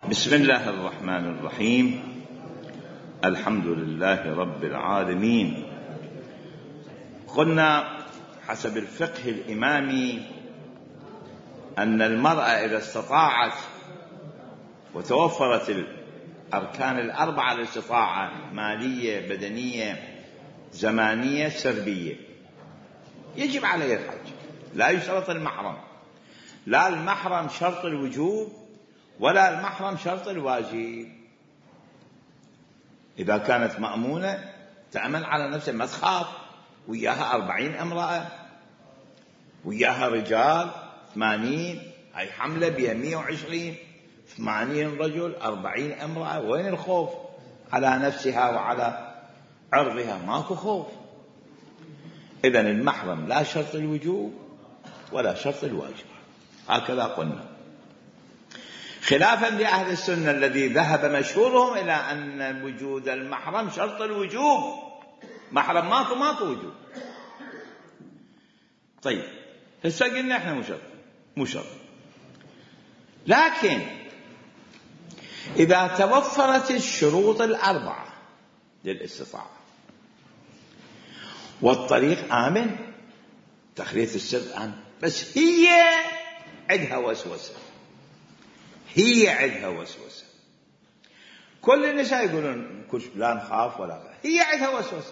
بسم الله الرحمن الرحيم. الحمد لله رب العالمين. قلنا حسب الفقه الإمامي أن المرأة إذا استطاعت وتوفرت الأركان الأربعة الاستطاعة مالية بدنية زمانية سربية يجب عليها الحج، لا يشترط المحرم، لا المحرم شرط الوجوب ولا المحرم شرط الواجب. إذا كانت مأمونة تأمن على نفسها، ما تخاف، وياها 40 امرأة وياها رجال 80، هاي حملة بها 120 80 رجل 40 امرأة، وين الخوف على نفسها وعلى عرضها؟ ماكو خوف. إذن المحرم لا شرط الوجوب ولا شرط الواجب، هكذا قلنا، خلافا لأهل السنة الذي ذهب مشهورهم إلى أن وجود المحرم شرط الوجوب. محرم ماكو وجوب. طيب هسه قلنا احنا مو شرط، لكن إذا توفرت الشروط الأربعة للاستطاعة والطريق آمن، تخلية السر آمن، بس هي عندها وسوسة، كل النساء يقولون كل لا نخاف ولا خاف، هي عندها وسوسة،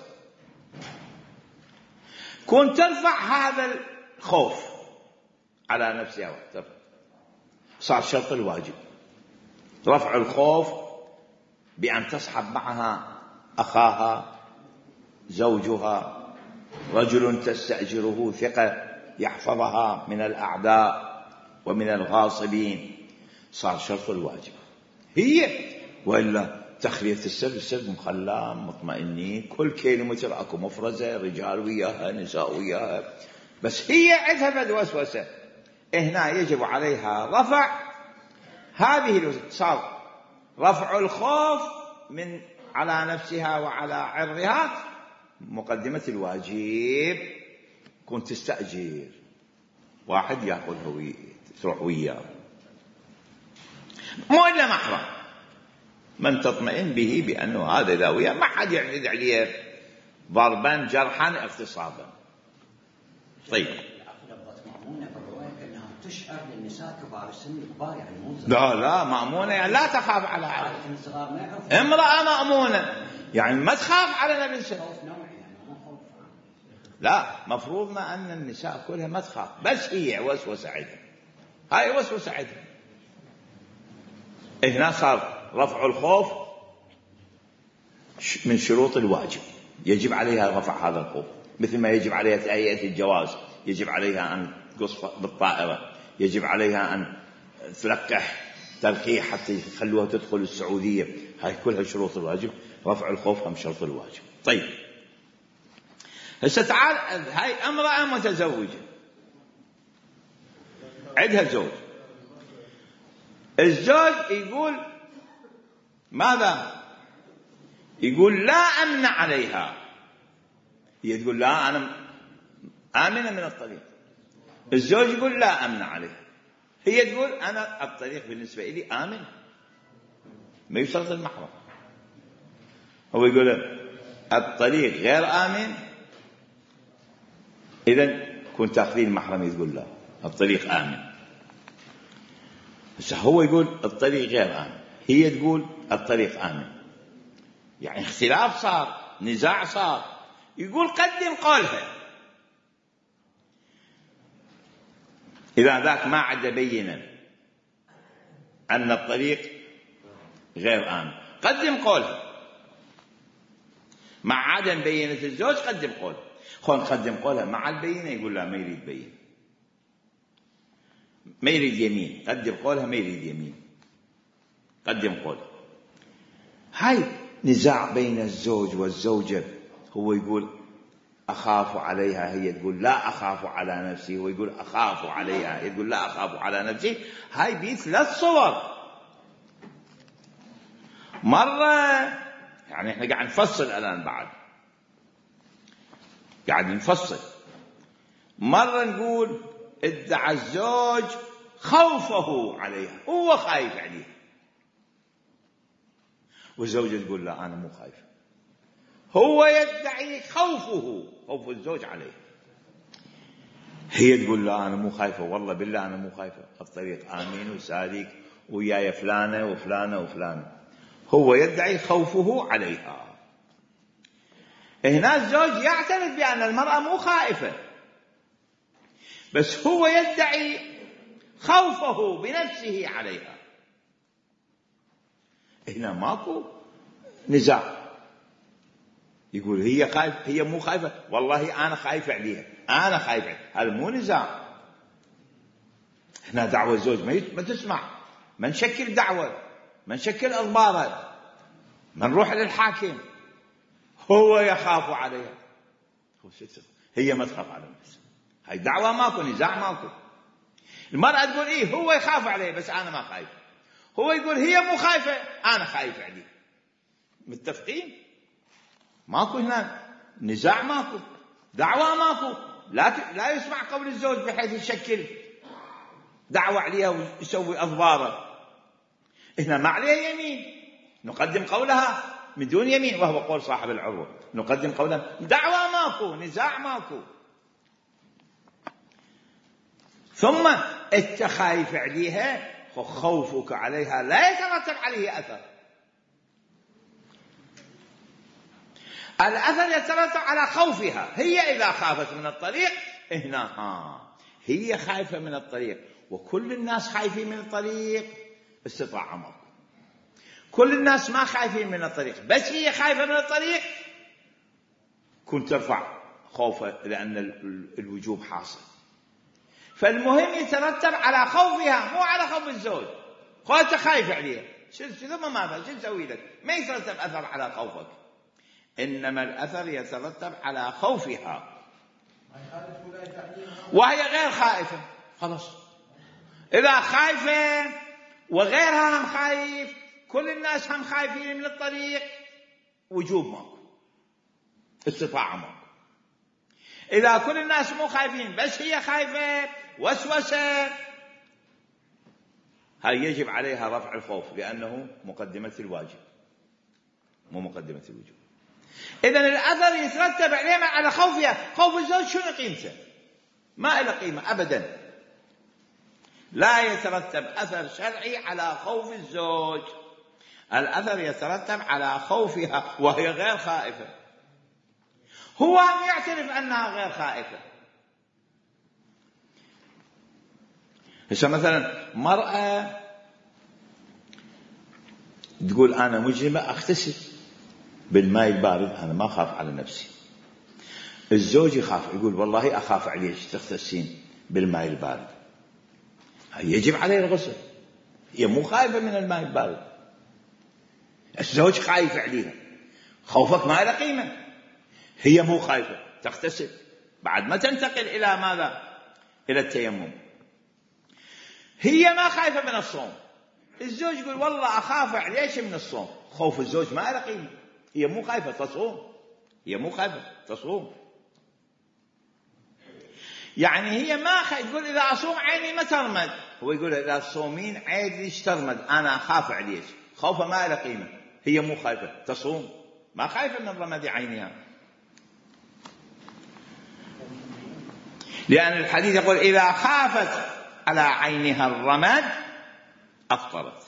كون ترفع هذا الخوف على نفسها وترفع، صار شرط الواجب رفع الخوف بأن تصحب معها أخاها زوجها، رجل تستأجره ثقة يحفظها من الأعداء ومن الغاصبين، صار شرط الواجب هي، وإلا تخلية السر مخلى مطمئنين، كل كيلومتر اكو مفرزة، رجال وياها نساء وياها، بس هي عندها بد وسوسة، هنا يجب عليها رفع هذه، صار رفع الخوف من على نفسها وعلى عرضها مقدمة الواجب. كنت تستأجر واحد ياخذها تروح وياه، مو إلا محرم من تطمئن به بأنه هذا لا وياه، ما حد يعتد عليه ضربا جرحا اغتصابا. طيب تشعر للنساء كبار السن الكبار، يعني مو لا مأمونة، يعني لا تخاف على عرض امرأة مأمونة، يعني ما تخاف على نفسها. لا، مفروضنا أن النساء كلها ما تخاف، بس هي وسوسة عندها، هاي وسوسة عندها. هنا صار رفع الخوف من شروط الواجب، يجب عليها رفع هذا الخوف، مثل ما يجب عليها تهيئة الجواز، يجب عليها أن تقص بالطائرة، يجب عليها أن تلقح تلقيح حتى يخلوها تدخل السعودية، هاي كلها شروط الواجب، رفع الخوف هم شرط الواجب. طيب هسه تعال، هاي امرأة متزوجة عندها زوج، الزوج يقول ماذا؟ يقول لا أمن عليها، هي تقول لا أنا آمنة من الطريق، الزوج يقول لا أمن عليها، هي تقول أنا الطريق بالنسبة لي آمن، ما يشترط المحرم، هو يقول الطريق غير آمن، إذن كنت تأخذين المحرم، تقول لا الطريق آمن. بس هو يقول الطريق غير آمن، هي تقول الطريق آمن، يعني اختلاف صار، نزاع صار، يقول قدم قولها، إذا ذاك ما عاد بينا أن الطريق غير آمن قدم قولها، مع عدم بينة الزوج قدم قولها، قدم قولها مع البينة، يقول لا ما يريد بينة، ما يريد يمين، قدم قولها ما يريد يمين، قدم قولها. هاي نزاع بين الزوج والزوجة، هو يقول أخاف عليها، هي تقول لا أخاف على نفسي، هو يقول أخاف عليها، هي تقول لا أخاف على نفسي. هاي بثلاث صور. مرة يعني احنا قاعد نفصل الآن، بعد قاعد نفصل، مرة نقول ادعى الزوج خوفه عليها، هو خايف عليها، والزوجة تقول لا أنا مو خايفة. هو يدعي خوفه، خوف الزوج عليه، هي تقول لا أنا مو خايفة، والله بالله أنا مو خايفة، الطريق آمين وسالك وياي فلانة وفلانة وفلانة. هو يدعي خوفه عليها. هنا الزوج يعترف بأن المرأة مو خائفة، بس هو يدعي خوفه بنفسه عليها. هنا ماكو نزاع. يقول هي خايفة، هي مو خايفة، والله أنا خايف عليها، أنا خايف عليها. هذا مو نزاع. هنا دعوة الزوج ما تسمع، ما نشكل دعوة، ما نشكل أخباره، ما نروح للحاكم. هو يخاف عليها، هي ما تخاف على نفسها. هاي دعوة ماكو، نزاع ماكو. المرأة تقول إيه هو يخاف عليه بس أنا ما خايف. هو يقول هي مو خايفة أنا خايف عليه. متفقين؟ ماكو هنا نزاع، ماكو دعوة، ماكو. لا يسمع قول الزوج بحيث يشكل دعوة عليها ويسوي أضباره. هنا ما عليه يمين، نقدم قولها من دون يمين، وهو قول صاحب العروة. نقدم قولها، دعوة ماكو، نزاع ماكو. ثم انت خايف عليها، خوفك عليها لا يترتب عليه أثر. الأثر يترتب على خوفها. هي إذا خافت من الطريق، هنا هي خايفة من الطريق، وكل الناس خايفين من الطريق، استطاعة ماكو. كل الناس ما خايفين من الطريق، بس هي خايفة من الطريق، كنت ترفع خوفه لأن الوجوب حاصل. فالمهم يترتب على خوفها مو على خوف الزوج. أنت خايف عليها، ثم ماذا؟ شو نسوي لك؟ ما يترتب أثر على خوفك، إنما الأثر يترتب على خوفها، وهي غير خائفة. خلاص، إذا خايفة وغيرها هم خايف، كل الناس هم خايفين من الطريق، وجوب ماكو، استطاعة ماكو. إذا كل الناس مو خايفين بس هي خايفة، وسوسة، هاي يجب عليها رفع الخوف، لأنه مقدمة الواجب مو مقدمة الوجوب. إذن الأثر يترتب عليه على خوفها. خوف الزوج شنو قيمته؟ ما له قيمة أبدا. لا يترتب أثر شرعي على خوف الزوج، الأثر يترتب على خوفها وهي غير خائفة. هو يعترف أنها غير خائفة. هسه مثلا مرأة تقول أنا مجرمة أغتسل بالماء البارد، أنا ما أخاف على نفسي. الزوج يخاف، يقول والله أخاف عليك تغتسلين بالماء البارد، يجب عليه الغسل. هي مو خايفة من الماء البارد، الزوج خايف عليها. خوفك ما له قيمة. هي مو خايفة تغتسل، بعد ما تنتقل إلى ماذا؟ إلى التيمم. هي ما خايفة من الصوم، الزوج يقول والله أخاف عليك من الصوم. خوف الزوج ما له قيمة. هي مو خايفة تصوم، هي مو خايفة تصوم. يعني هي ما تقول إذا أصوم عيني ما ترمد، هو يقول إذا تصومين عيني ترمد، أنا أخاف عليك. خوفه ما له قيمة. هي مو خايفة تصوم، ما خايفة من رمد عينها، لأن الحديث يقول إذا خافت على عينها الرمد أفطرت.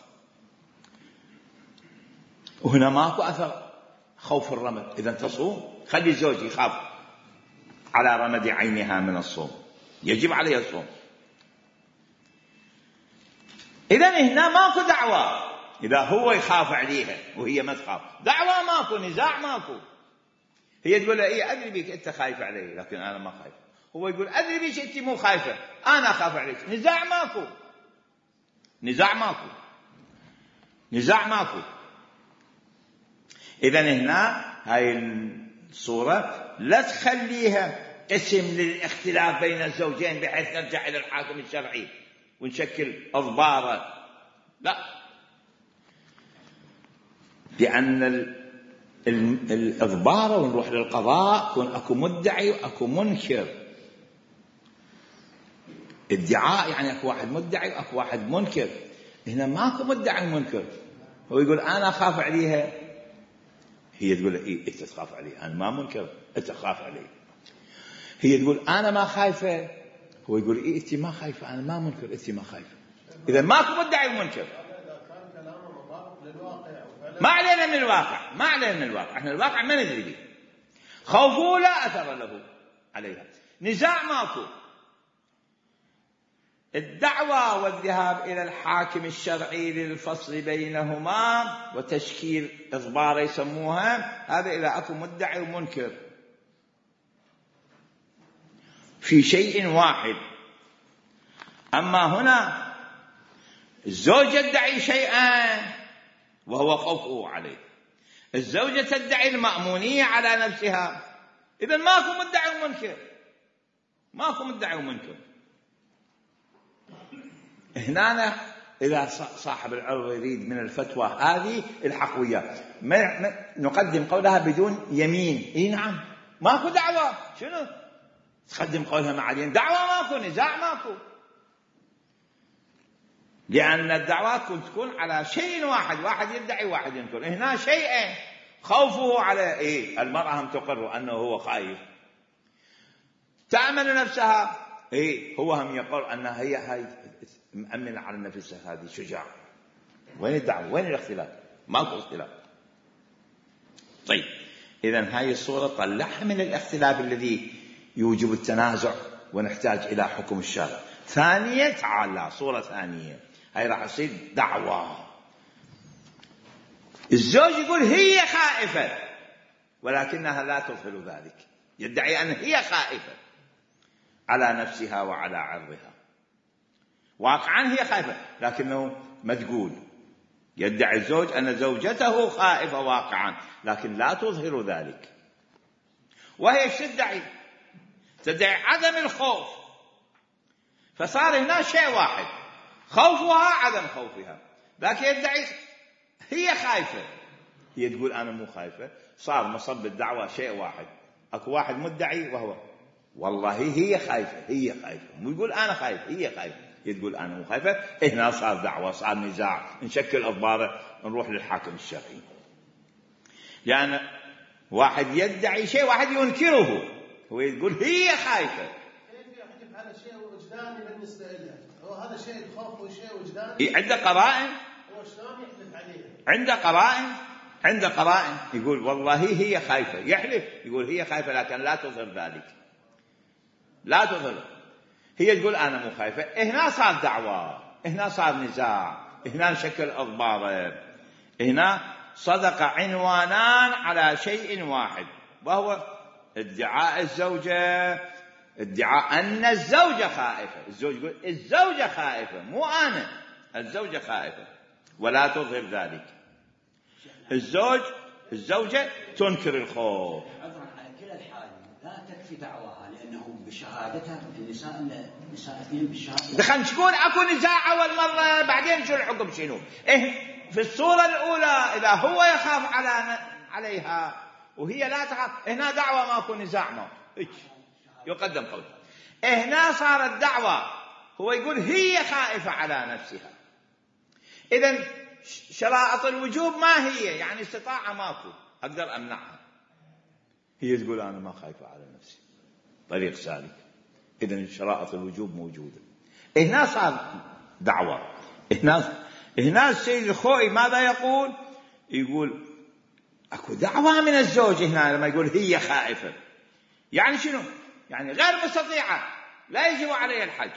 وهنا ماكو أثر خوف الرمد، إذا تصوم. خلي الزوج يخاف على رمد عينها من الصوم، يجب عليه الصوم. إذن هنا ماكو دعوة. إذا هو يخاف عليها وهي ما تخاف، دعوة ماكو، نزاع ماكو. هي تقول له إيه أدري بك أنت خايف علي لكن أنا ما خايف. هو يقول أدري بك أنت مو خايفة، أنا أخاف عليك. نزاع ماكو، نزاع ماكو، نزاع ماكو. إذن هنا هاي الصورة لا تخليها اسم للاختلاف بين الزوجين بحيث نرجع إلى الحاكم الشرعي ونشكل أضباره، لا، لأن الأضبار ونروح للقضاء يكون أكو مدعي وأكو منكر. ادعاء يعني أكو واحد مدعي وأكو واحد منكر. هنا ماكو مدعي ومنكر. هو يقول أنا أخاف عليها هي تقول إيه أنت تخاف علي، أنا ما منكر، أنت تخاف علي. هي تقول أنا ما خايفة، هو يقول إيه أنت ما خايفة، أنا ما منكر، أنت ما خايفة. إذا ماكو مدعي ومنكر. ما علينا من الواقع، ما علينا من الواقع، احنا الواقع ما ندري به. خوفه لا أثر له عليها، نزاع ماكو. الدعوة والذهاب إلى الحاكم الشرعي للفصل بينهما وتشكيل إضبار يسموها، هذا إذا أكو مدعي ومنكر في شيء واحد. أما هنا الزوج يدعي شيئا وهو خوفه عليه، الزوجة تدعي المأمونية على نفسها، إذا ماكو مدعي ومنكر، ماكو مدعي ومنكر. هنا إذا صاحب العرض يريد من الفتوى هذه الحق وياه، نقدم قولها بدون يمين. إيه نعم، ماكو دعوة، شنو تقدم قولها مع اليمين؟ دعوة ماكو، نزاع ماكو، لأن الدعوات تكون على شيء واحد، واحد يدعي واحد ينكر. هنا شيئين، خوفه على إيه؟ المرأة هم تقر أنه هو خايف، تأمن نفسها، إيه هو هم يقر أنها هي مأمنة على نفسها، هذه شجاع. وين الدعوة؟ وين الاختلاف؟ ماكو اختلاف. طيب إذن هاي الصورة طلعها من الاختلاف الذي يوجب التنازع ونحتاج إلى حكم الشارع. ثانية تعالى صورة ثانية، هاي راح تصير دعوة. الزوج يقول هي خائفة ولكنها لا تظهر ذلك، يدعي أن هي خائفة على نفسها وعلى عرضها، واقعا هي خائفة لكنه مذهول. يدعي الزوج أن زوجته خائفة واقعا لكن لا تظهر ذلك، وهي ايش تدعي؟ تدعي عدم الخوف. فصار هنا شيء واحد، خوفها عدم خوفها، لكن يدعي هي خايفة، هي تقول أنا مو خايفة. صار مصب الدعوة شيء واحد، أكو واحد مدعي وهو والله هي خايفة، هي خايفة، مو يقول أنا خايف، هي خايفة، هي تقول أنا مو خايفة. هنا صار دعوة، صار نزاع، نشكل أضباره، نروح للحاكم الشرعي. يعني واحد يدعي شيء، واحد ينكره، هو يقول هي خايفة. كيف يحلف على شيء وجداني بالنسبة لها؟ هو هذا شيء الخوف وشيء وجداني. عنده قرائن، هو شلون يحلف عليها؟ عنده قرائن، عنده قرائن، يقول والله هي خايفة، يحلف يقول هي خايفة لكن لا تظهر ذلك، لا تظهر. هي تقول أنا مو خايفة. هنا صار دعوة، هنا صار نزاع، هنا نشكل أضباره، هنا صدق عنوانان على شيء واحد، وهو ادعاء الزوجة، ادعاء أن الزوجة خائفة. الزوج يقول الزوجة خائفة، مو أنا، الزوجة خائفة ولا تظهر ذلك. الزوجة تنكر الخوف. عذرا على كلا الحال لا تكفي دعواها، لأنه بشهادتها النساء اثنين بالشهادة. خلينا نقول أكو نزاع أول مرة، بعدين شو الحكم شنو؟ في الصورة الأولى إذا هو يخاف عليها وهي لا تخاف، هنا دعوة ماكو نزاع، ماكو يقدم قول. هنا صارت دعوة، هو يقول هي خائفة على نفسها. إذن شرائط الوجوب ما هي؟ يعني استطاعة ماكو، أقدر أمنعها. هي تقول أنا ما خايفة على نفسي، طريق سالك. إذن شرائط الوجوب موجودة. هنا صار دعوة. هنا السيد الخوئي ماذا يقول؟ يقول أكو دعوة من الزوج هنا لما يقول هي خائفة، يعني شنو؟ يعني غير مستطيعة، لا يجب عليها الحج.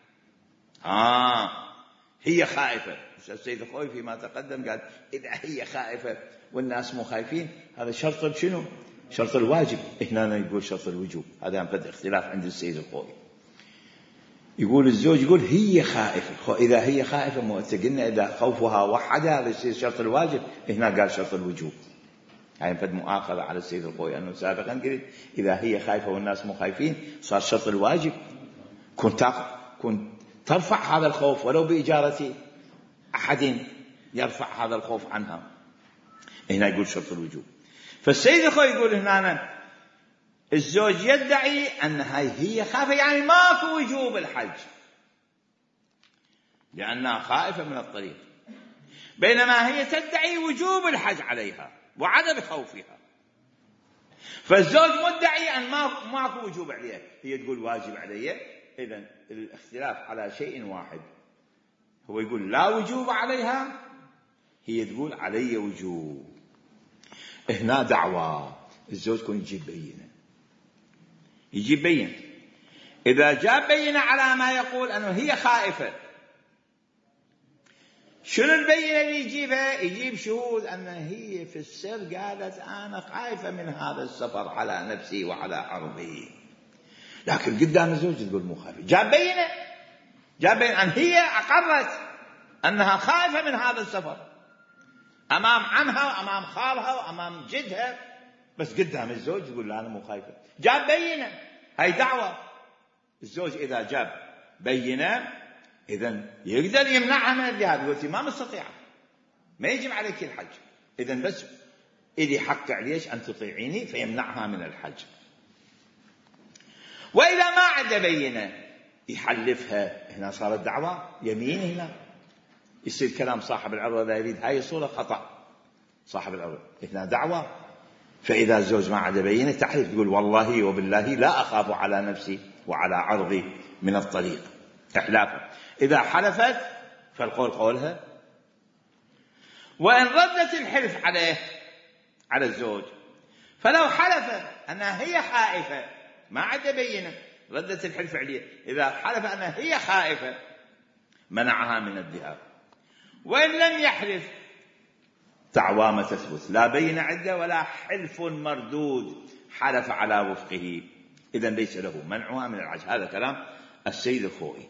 هي خائفة. السيد الخوئي فيما تقدم قال إذا هي خائفة والناس مو خايفين، هذا شرط شنو؟ شرط الواجب. هنا يقول شرط الوجوب. هذا بدأ اختلاف عند السيد الخوئي. يقول الزوج يقول هي خائفة، إذا هي خائفة مو قلنا إذا خوفها وحد هذا يصير شرط الواجب، هنا قال شرط الوجوب. يعني فد مؤاخذة على السيد الخوئي أنه سابقا قلت إذا هي خايفة والناس مو خايفين صار شرط الواجب، كنت ترفع هذا الخوف ولو بإجارة أحد يرفع هذا الخوف عنها. هنا يقول شرط الوجوب. فالسيد الخوئي يقول هنا الزوج يدعي أنها هي خائفة، يعني ماكو وجوب الحج لأنها خائفة من الطريق. بينما هي تدعي وجوب الحج عليها وعدم خوفها. فالزوج مدعي أن ماكو وجوب عليها، هي تقول واجب علي. إذن الاختلاف على شيء واحد، هو يقول لا وجوب عليها، هي تقول علي وجوب. هنا دعوة، الزوج يكون يجيب بينة. إذا جاب بينة على ما يقول أنه هي خائفة، شنو البينة اللي يجيبها؟ يجيب شهود أن هي في السر قالت أنا خايفة من هذا السفر على نفسي وعلى عرضي، لكن قدام الزوج تقول مو خايفة. جاب بينة أن هي أقرت أنها خايفة من هذا السفر أمام عمها وأمام خالها وأمام جدها، بس قدام الزوج تقول لا أنا مو خايفة. جاب بينة، هاي دعوة. الزوج إذا جاب بينة إذن يقدر يمنعها من الذهاب، يقول ما مستطيع، ما يجب عليك الحج، إذن بس إلي حق عليش أن تطيعيني، فيمنعها من الحج. وإذا ما عنده بينة يحلفها، هنا صارت دعوة يمين. هنا يصير كلام صاحب العروة لا يريد، هاي الصورة خطأ. صاحب العروة هنا دعوة، فإذا الزوج ما عنده بينة تحلف، تقول والله وبالله لا أخاف على نفسي وعلى عرضي من الطريق، إحلافها. إذا حلفت فالقول قولها. وإن ردت الحلف على الزوج، فلو حلفت أنها هي خائفة ما عاد بينة، ردت الحلف عليه. إذا حلف أنها هي خائفة منعها من الذهاب. وإن لم يحلف دعوى ما تثبت، لا بينة عنده ولا حلف مردود حلف على وفقه، إذن ليس له منعها من الحج. هذا كلام السيد الخوئي.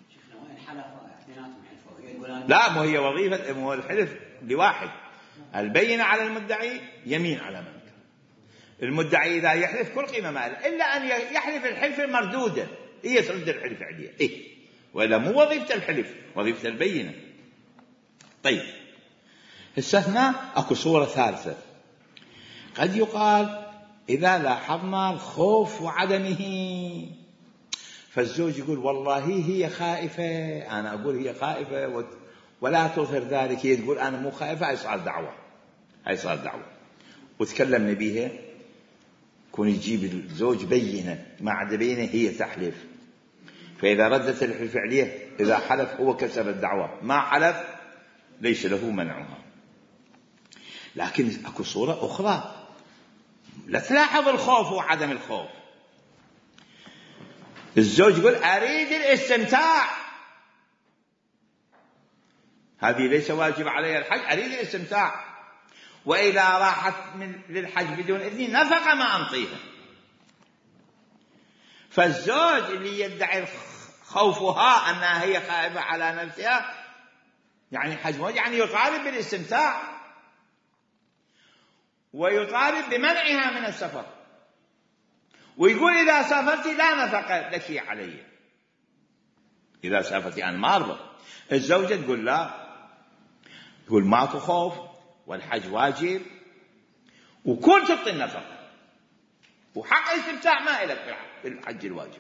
لا، مو هي وظيفة، مو الحلف لواحد. البينة على المدعي، يمين على من انكر. المدعي إذا يحلف كل قيمة ما له، إلا أن يحلف الحلف المردودة، هي ترد الحلف عليه، وإلا مو وظيفة الحلف، وظيفة البينة. طيب، هنا أكو صورة ثالثة. قد يقال إذا لاحظنا الخوف وعدمه، فالزوج يقول والله هي خائفة، أنا أقول هي خائفة ولا تظهر ذلك، هي تقول أنا مو خائفة، هاي صار دعوة وتكلمنا بيها. كون يجيب الزوج بينة، ما عدا بينة هي تحلف، فإذا ردت الحلف عليه، إذا حلف هو كسر الدعوة، ما حلف ليس له منعها. لكن أكو صورة أخرى، لا تلاحظ الخوف وعدم الخوف. الزوج يقول أريد الاستمتاع، هذه ليس واجب علي الحج، أريد الاستمتاع. وإذا راحت للحج بدون إذن نفقة ما أنطيها. فالزوج اللي يدعي خوفها أنها هي خائفة على نفسها، يعني حج موجه، يعني يطالب بالاستمتاع ويطالب بمنعها من السفر، ويقول إذا سافرت لا نفقة لك علي، إذا سافرت أنا ما أرضى. الزوجة تقول لا، تقول ماكو خوف والحج واجب، وكل تعطي النفقة، وحق الاستمتاع ما إلك في الحج الواجب.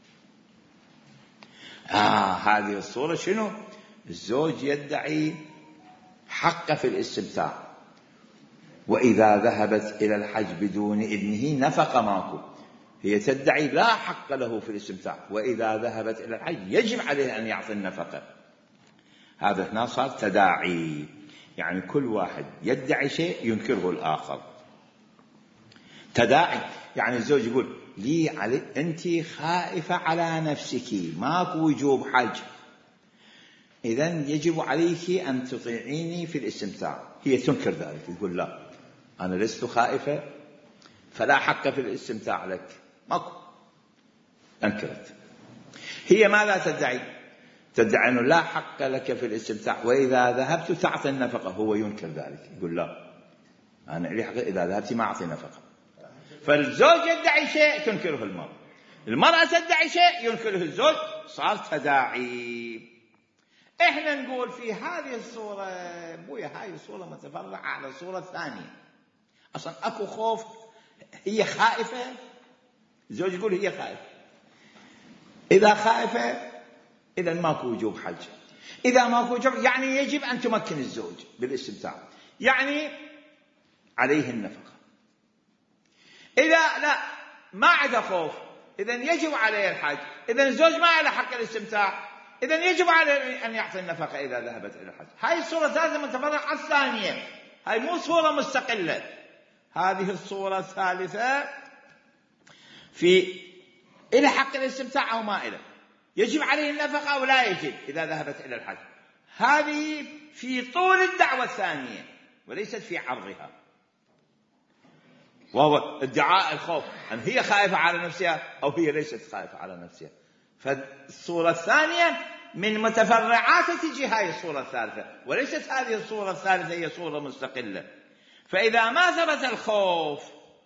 هذه الصورة شنو؟ الزوج يدعي حق في الاستمتاع، وإذا ذهبت إلى الحج بدون إذنه نفقة ماكو، هي تدعي لا حق له في الاستمتاع، وإذا ذهبت إلى الحج يجب عليه أن يعطي النفقة. هذا هنا صار تداعي، يعني كل واحد يدعي شيء ينكره الآخر. تداعي يعني الزوج يقول لي علي أنت خائفة على نفسك، ماكو وجوب حج، إذن يجب عليك أن تطيعيني في الاستمتاع. هي تنكر ذلك، تقول لا أنا لست خائفة فلا حق في الاستمتاع لك، ماكو، أنكرت. هي ماذا تدعي؟ تدعي أنه لا حق لك في الاستمتاع، وإذا ذهبت تعطي النفقة. هو ينكر ذلك، يقول لا أنا لي حق، إذا ذهبت ما أعطي نفقة. فالزوج يدعي شيء تنكره المرأة تدعي شيء ينكره الزوج، صار تداعي. إحنا نقول في هذه الصورة بويا هاي الصورة متفرعة على الصورة الثانية. أصلا أكو خوف، هي خائفة، الزوج يقول هي خائفة، إذا خائفة إذا ماكو وجوب حج. إذا ماكو جمع يعني يجب أن تمكن الزوج بالاستمتاع، يعني عليه النفقة. إذا لا ما عنده خوف إذن يجب عليه الحج، إذن الزوج ما له حق الاستمتاع، إذن يجب عليه أن يعطي النفقة إذا ذهبت إلى الحج. هاي الصورة الثالثة من التفرع الثانية، هاي مو صورة مستقلة. هذه الصورة الثالثة في إلى حق الاستمتاع أو ما إله، يجب عليه النفقة أو لا يجب إذا ذهبت إلى الحج. هذه في طول الدعوة الثانية وليست في عرضها، وهو ادعاء الخوف أن هي خائفة على نفسها أو هي ليست خائفة على نفسها. فالصورة الثانية من متفرعات تجي هاي الصورة الثالثة، وليست هذه الصورة الثالثة هي صورة مستقلة. فإذا ما ثبت الخوف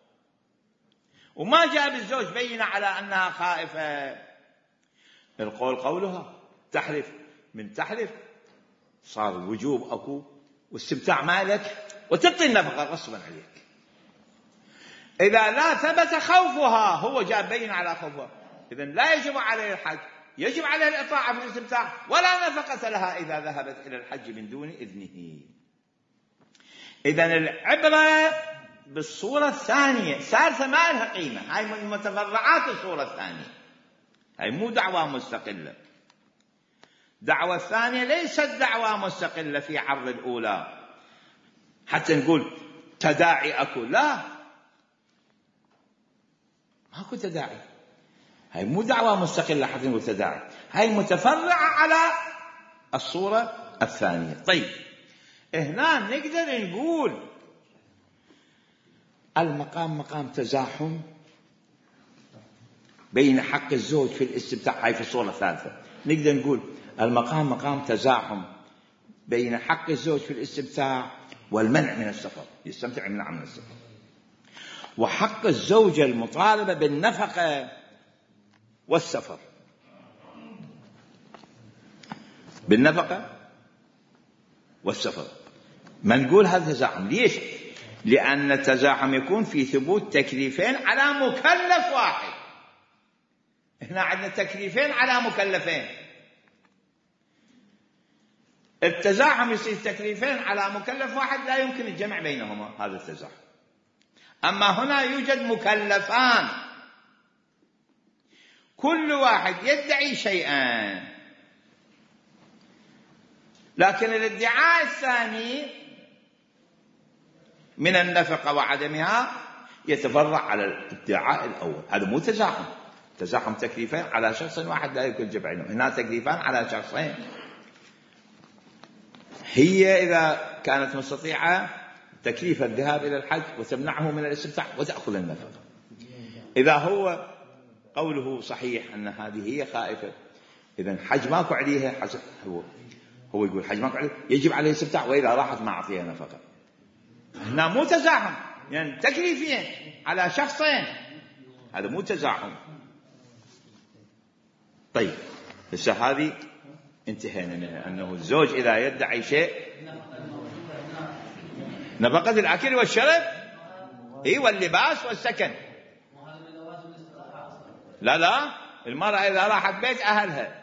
وما جاء الزوج بينة على أنها خائفة، القول قولها، تحلف من تحلف، صار الوجوب أكو واستمتاع مالك وتبطي النفقة غصبا عليك. إذا لا ثبت خوفها، هو جاء بين على خوفها، إذن لا يجب عليه الحج، يجب عليه الإطاعة في الاستمتاع ولا نفقة لها إذا ذهبت إلى الحج من دون إذنه. إذن العبرة بالصورة الثانية، الثالثة ما لها قيمة، هاي من متفرعات الصورة الثانية، هاي مو دعوة مستقلة. دعوة الثانية ليست دعوة مستقلة في عرض الأولى حتى نقول تداعي أكو، لا ماكو تداعي، هاي مو دعوة مستقلة حتى نقول تداعي، هاي متفرعة على الصورة الثانية. طيب هنا نقدر نقول المقام مقام تزاحم بين حق الزوج في الاستمتاع، هاي في الصورة الثالثة نقدر نقول المقام مقام تزاحم بين حق الزوج في الاستمتاع والمنع من السفر، يستمتع ويمنع من السفر، وحق الزوجة المطالبة بالنفقة والسفر، بالنفقة والسفر. ما نقول هذا تزاحم، ليش؟ لأن التزاحم يكون في ثبوت تكليفين على مكلف واحد. هنا عندنا تكليفين على مكلفين، التزاحم يصير تكليفين على مكلف واحد لا يمكن الجمع بينهما، هذا التزاحم. أما هنا يوجد مكلفان كل واحد يدعي شيئا، لكن الادعاء الثاني من النفقة وعدمها يتفرع على الادعاء الأول. هذا مو تزاحم، تزاحم تكليفين على شخص واحد لا يمكن الجمع بينهما، هنا تكليفان على شخصين. هي إذا كانت مستطيعة تكليف الذهاب إلى الحج وتمنعه من الاستمتاع وتأخذ النفقة. إذا هو قوله صحيح أن هذه هي خائفة، إذن حج ماكو عليها، هو يقول حج ماكو عليها، يجب عليه الاستمتاع، وإذا راحت ما أعطيها نفقة. هنا مو تزاحم، يعني تكليفين على شخصين، هذا مو تزاحم. طيب هسه هذه انتهينا منها، أنه الزوج إذا يدعي شيء نفقة الأكل والشرب واللباس والسكن. لا المرأة إذا راحت بيت أهلها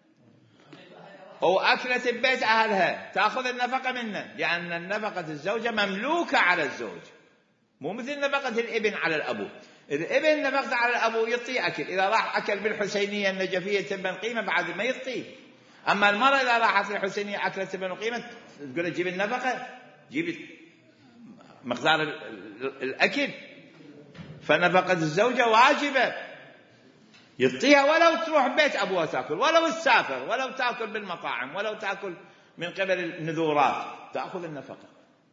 أو أكلت ببيت أهلها تأخذ النفقة منه، لأن النفقة الزوجة مملوكة على الزوج، مو مثل نفقة الابن على الأبو. الابن نفقة على الأبو يعطيه أكل، إذا راح أكل بالحسينية النجفية تبن قيمة بعد ما يعطيه. أما المرأة إذا راحت الحسينية أكلت تبن قيمة، تقول جيب النفقة، جيب مقدار الأكل. فنفقة الزوجة واجبة يعطيها، ولو تروح بيت أبوها تأكل، ولو تسافر، ولو تأكل بالمطاعم، ولو تأكل من قبل النذورات، تأخذ النفقة.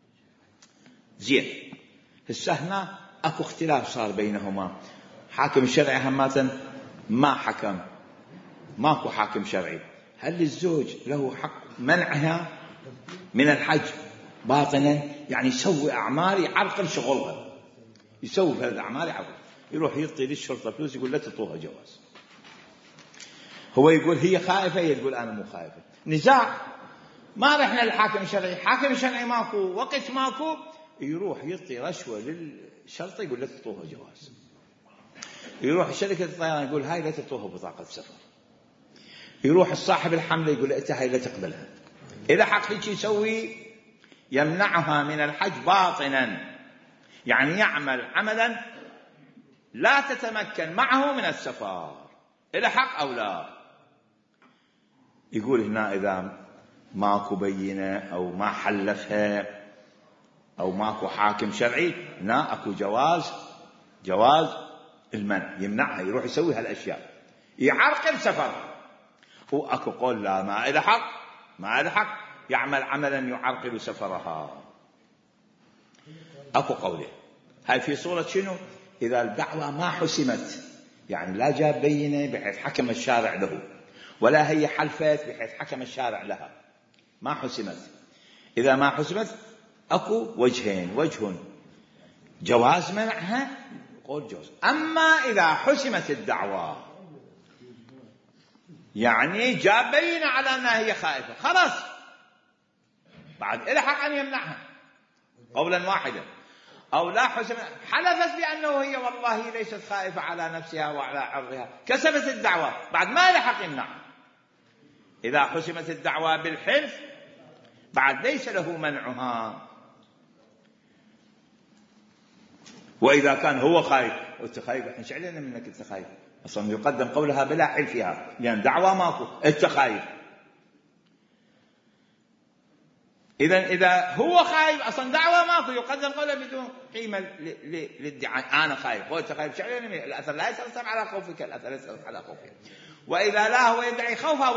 زين هسه هنا أكو اختلاف صار بينهما، حاكم الشرعي هماتا ما حكم، ماكو حاكم شرعي. هل الزوج له حق منعها من الحج باطنا؟ يعني يسوي أعمال يعرقل شغلها، يسوي هذه الأعمال يعرقل، يروح يعطي للشرطة فلوس يقول لا تعطوها جواز. هو يقول هي خائفة، هي تقول أنا مو خائفة. نزاع، ما رحنا للحاكم الشرعي، حاكم الشرعي ماكو، وقت ماكو، يروح يعطي رشوة للشرطة يقول لا تعطوها جواز. يروح شركة الطيران يقول هاي لا تعطوها بطاقة سفر. يروح الصاحب الحملة يقول له أنت هاي لا تقبلها. إذا حق هيك يسوي يمنعها من الحج باطنا، يعني يعمل عملا لا تتمكن معه من السفر، إذا حق أو لا. يقول هنا إذا ماكو بينة أو ما حلفها أو ماكو حاكم شرعي، هنا أكو جواز المنع، يمنعها يروح يسوي هالأشياء، يعرقل سفر. وأكو قول لا، ما إذا حق يعمل عملا يعرقل سفرها. أكو قوله هاي في صورة شنو؟ إذا الدعوة ما حسمت، يعني لا جاب بينة بحيث حكم الشارع له، ولا هي حلفت بحيث حكم الشارع لها، ما حسمت. إذا ما حسمت أكو وجهين، وجه جواز منعها، قول جوز. أما إذا حسمت الدعوة، يعني جاب بينة على أنها هي خائفة، خلاص بعد إلى حق أن يمنعها قولا واحدا. أو لا حسمت، حلفت بأنه هي والله ليست خائفة على نفسها وعلى عرضها، كسبت الدعوة، بعد ما إلى حق يمنعها. إذا حسمت الدعوة بالحلف بعد ليس له منعها. وإذا كان هو خايف، أنت خايف، إحنا شعلنا منك أنت خايف، أصلا يقدم قولها بلا حلفها، لأن دعوة ماكو، أنت خايف. إذا هو خايف أصلا دعوة ماكو، يقدم قولها بدون قيمة للدعاء. أنا خايف وأنت خايف، شعلنا منك، الأثر لا يترتب على خوفك، الأثر يترتب على خوفك. وإذا لا هو يدعي خوفها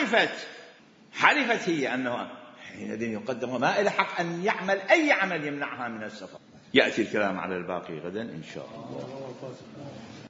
وحلفت هي أنه حينئذ يقدم، ما إلى حق أن يعمل أي عمل يمنعها من السفر. يأتي الكلام على الباقي غدا إن شاء الله.